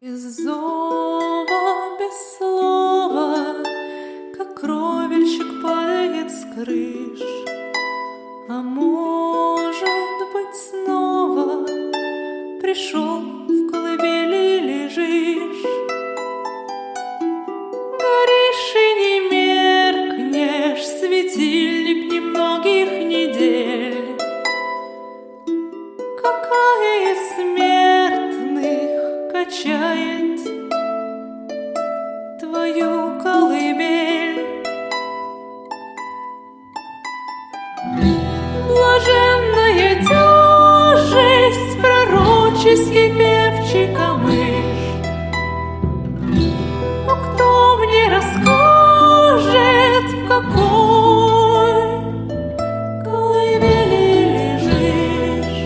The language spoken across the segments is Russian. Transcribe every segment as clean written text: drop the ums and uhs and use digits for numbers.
Без зова, без слова, как кровельщик падает с крыш. А может быть, снова пришел, в колыбели лежишь. Горишь и не меркнешь, светильник немногих недель. Какая из смертных качает твою колыбель? Блаженная тяжесть, пророческий певчий камыш. Но кто мне расскажет, в какой колыбели лежишь?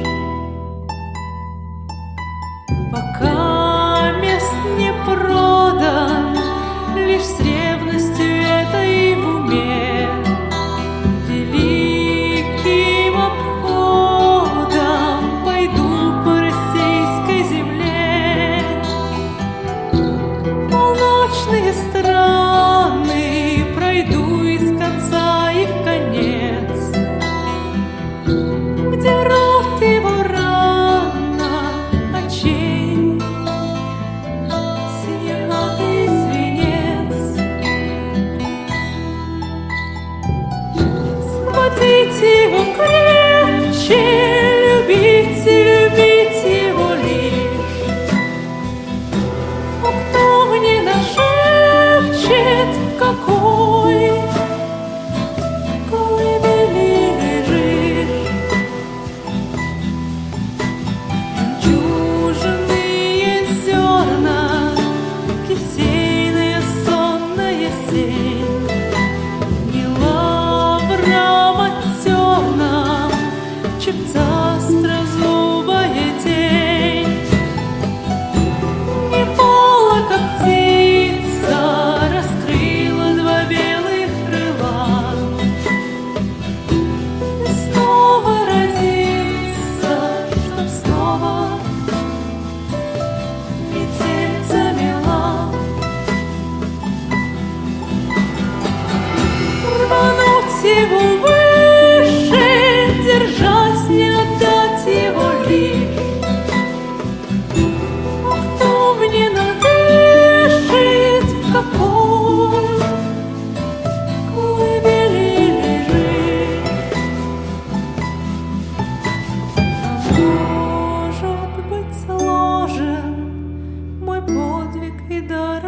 Пока мест не продан, лишь с ревностью этой в уме, великим обходом пойду по российской земле. Полночные страны пройду из конца и в конец, где рот его рана очей, синеватый свинец. Схватить его крепче, любить и любить его лишь. Но кто мне нашепчет, в какой колыбели лежишь? Жемчужные зерна, кисейная сонная сень, не лавром оттерном чепца острозубая тень. Не пола, как птица, раскрыла два белых крыла, и снова родиться, чтоб снова метель замела. Рвануть его выше, держась, не отдать его лишь. Но кто мне надышит, в какой колыбели лежишь? Может быть, сложен мой подвиг и дар